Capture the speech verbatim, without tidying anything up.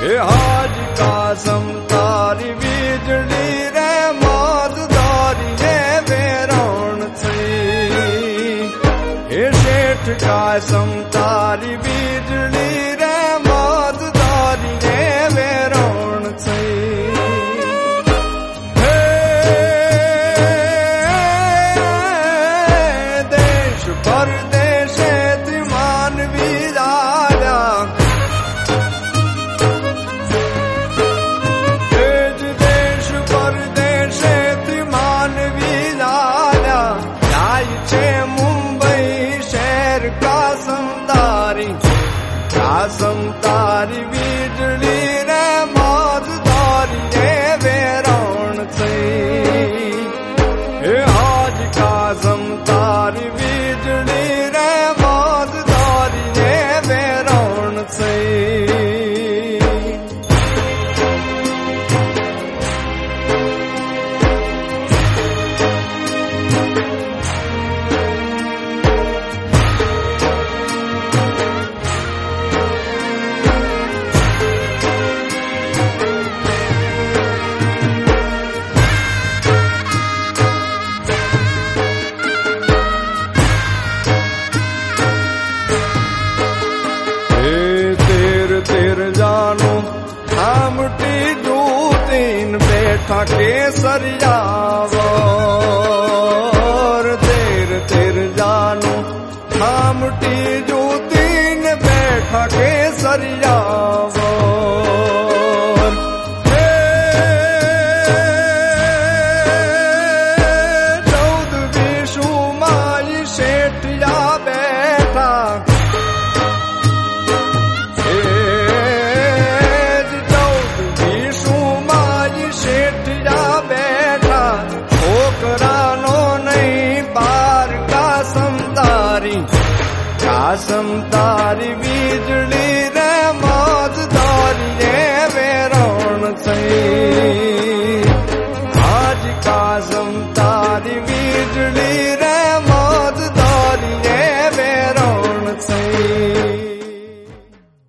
हे हाज कासम तारी वीजड़ी रे मौजदारी रे वेरण थई हे शेठ कासम तारी वीजड़ी रे मौजदारी रे वेरण थई परदेशेत मानवी झाल्या देश देश परदेशेत मानवी झाल्या जायचे मुंबई शहर कासमदारी कासमदारी वीजळी रे मौजदारी रे वेरण थई हे हाज कासमदारी तेर जानो हमटी जूतीन बैठा केसरिया तेर तेर जानो हमटी जूतीन बैठा केसरिया